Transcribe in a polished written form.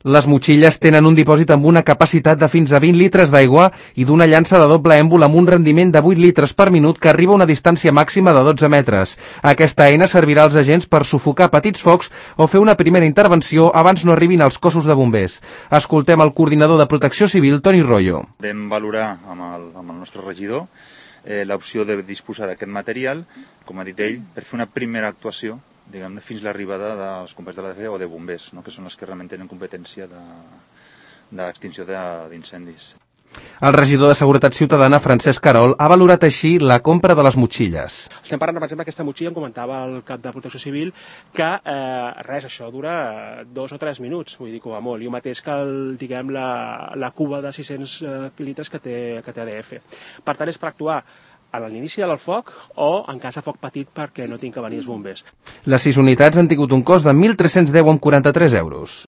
Les motxilles tenen un dipòsit amb una capacitat de fins a 20 litres d'aigua i d'una llança de doble èmbol amb un rendiment de 8 litres per minut que arriba a una distància màxima de 12 metres. Aquesta eina servirà als agents per sufocar petits focs o fer una primera intervenció abans no arribin els cossos de bombers. Escoltem el coordinador de Protecció Civil, Toni Royo. Vam valorar amb el nostre regidor l'opció de disposar d'aquest material, com ha dit ell, per fer una primera actuació, diguem-ne, fins l'arribada dels companys de la DGF o de bombers, no? Que són els que realment tenen competència d'extinció d'incendis. El regidor de Seguretat Ciutadana, Francesc Carol, ha valorat així la compra de les motxilles. Estem parlant, per exemple, aquesta motxilla, em comentava el cap de Protecció Civil, que això dura 2 o 3 minuts, vull dir, com a molt. I el mateix que la cuba de 600 litres que té ADF. Per tant, és per actuar a l'inici del foc o en cas de foc petit perquè no tinc que venir els bombers. Les 6 unitats han tingut un cost de 1.310,43 euros.